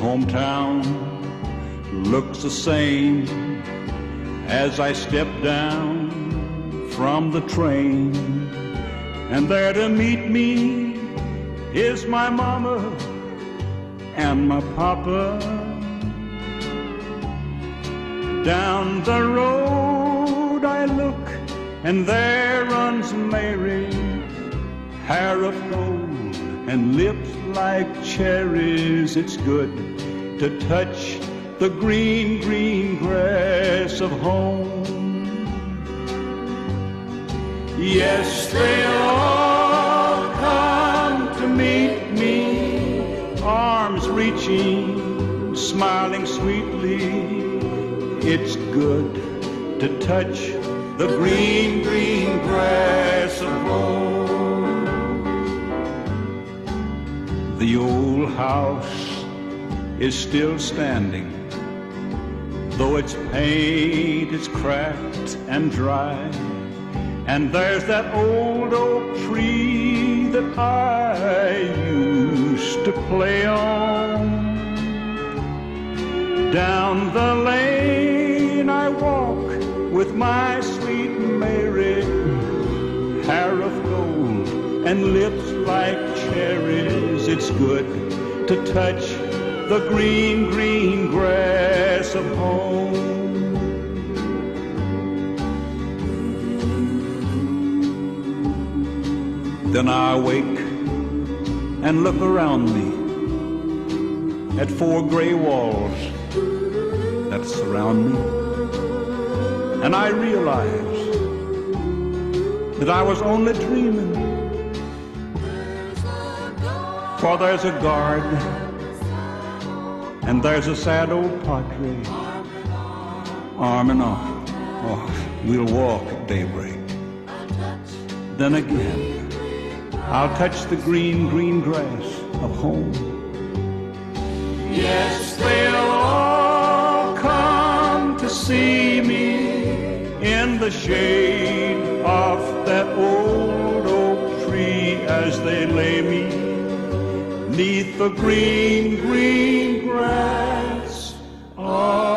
hometown looks the same as I step down from the train. And there to meet me is my mama and my papa. Down the road I look, and there runs Mary, hair of gold and lips like cherries. It's good to touch the green, green grass of home. Yes, they'll all come to meet me, arms reaching, smiling sweetly. It's good to touch the green, green grass of home. The old house is still standing, though its paint is cracked and dry. And there's that old oak tree that I used to play on. Down the lane I walk with my sweet Mary, hair of gold and lips like cherries. It's good to touch the green, green grass of home. Then I awake and look around me at four gray walls that surround me, and I realize that I was only dreaming. For there's a guard and there's a sad old padre, arm in arm. Oh, we'll walk at daybreak. Then again I'll touch the green, green grass of home. Yes, they'll all come to see me in the shade of that old oak tree as they lay me 'neath the green, green grass of